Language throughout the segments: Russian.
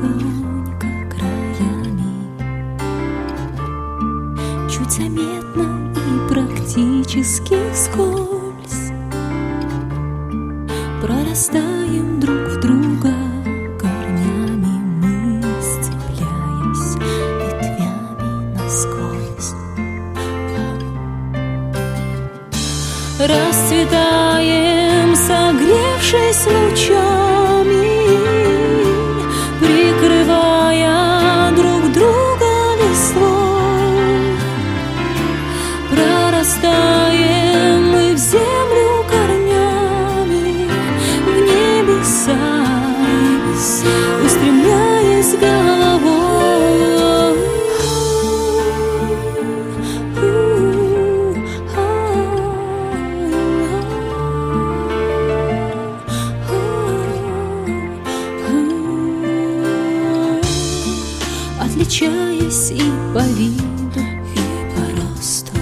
тонко краями, чуть заметно и практически вскользь прорастаем друг в друга корнями мы, сцепляясь ветвями насквозь. Расцветаем, согревшись лучами, прикрывая друг друга листвой. Прорастаем мы в землю корнями, в небеса, устремляясь головой. Отличаясь и по виду, и по росту,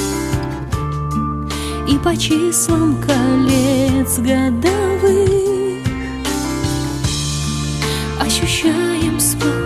и по числам колец годовых, ощущаем спокойствие